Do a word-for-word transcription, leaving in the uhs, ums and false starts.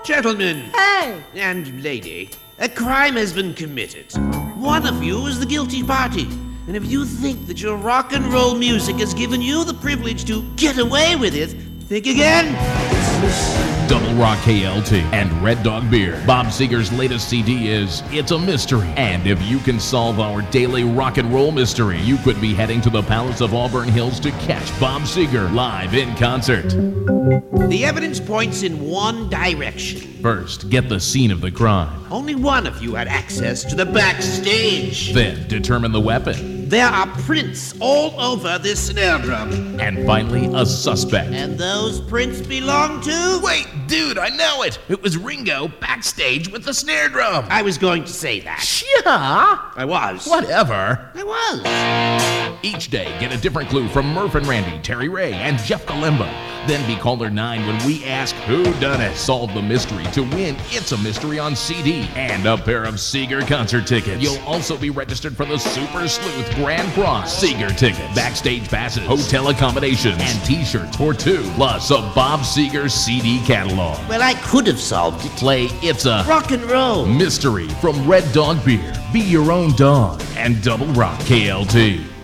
Gentlemen Hey! and lady, a crime has been committed. One of you is the guilty party. And if you think that your rock and roll music has given you the privilege to get away with it, think again. Double Rock K L T and Red Dog Beer. Bob Seger's latest C D is It's a Mystery. And if you can solve our daily rock and roll mystery, you could be heading to the Palace of Auburn Hills to catch Bob Seger live in concert. The evidence points in one direction. First, get the scene of the crime. Only one of you had access to the backstage. Then, determine the weapon. There are prints all over this snare drum. And finally, a suspect. And those prints belong to... Wait, dude, I know it. It was Ringo backstage with the snare drum. I was going to say that. Yeah. I was. Whatever. I was. Each day, get a different clue from Murph and Randy, Terry Ray, and Jeff Kalimba. Then be caller nine when we ask who done it. Solve the mystery to win It's a Mystery on C D and a pair of Seger concert tickets. You'll also be registered for the Super Sleuth Grand Prize. Seger tickets, backstage passes, hotel accommodations, and t-shirts for two, plus a Bob Seger C D catalog. Well, I could have solved it. Play It's a Rock and roll. Mystery from Red Dog Beer. Be your own dog and Double Rock K L T.